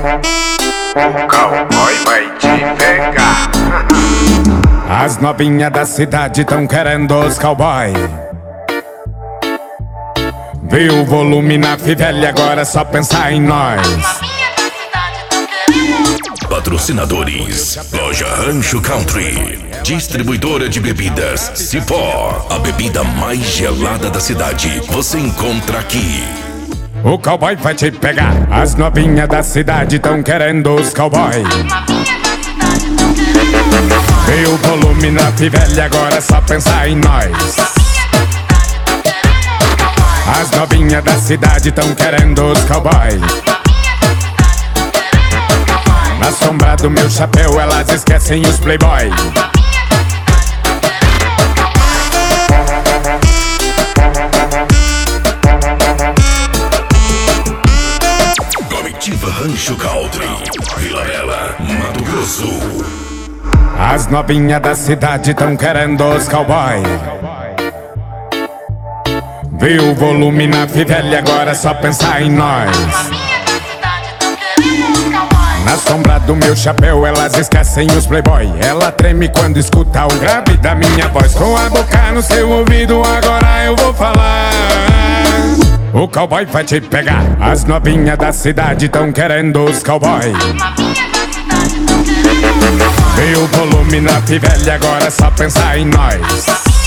O cowboy vai te pegar. As novinhas da cidade tão querendo os cowboy. Viu o volume na fivela, agora é só pensar em nós. Patrocinadores: Loja Rancho Country, distribuidora de bebidas Cipó, a bebida mais gelada da cidade. Você encontra aqui. O cowboy vai te pegar. As novinhas da cidade tão querendo os cowboy. Viu o volume na fivela, agora é só pensar em nós. As novinhas da cidade tão querendo os cowboy. Na sombra do meu chapéu elas esquecem os playboy. Comitiva Rancho Country, Vila Bela, Mato Grosso. As novinhas da cidade tão querendo os cowboy. Viu o volume na fivela, agora é só pensar em nós. Na sombra do meu chapéu elas esquecem os playboy. Ela treme quando escuta o grave da minha voz. Com a boca no seu ouvido agora eu vou falar. O cowboy vai te pegar. As novinhas da cidade tão querendo os cowboy. Viu o volume na fivela, agora é só pensar em nós.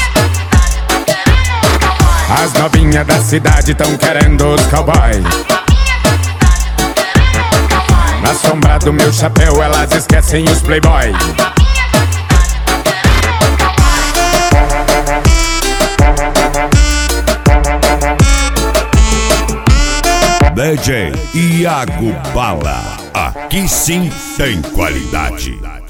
As novinhas da cidade tão querendo os cowboy. Na sombra do meu chapéu elas esquecem os playboy. DJ Iago Bala, aqui sim tem qualidade.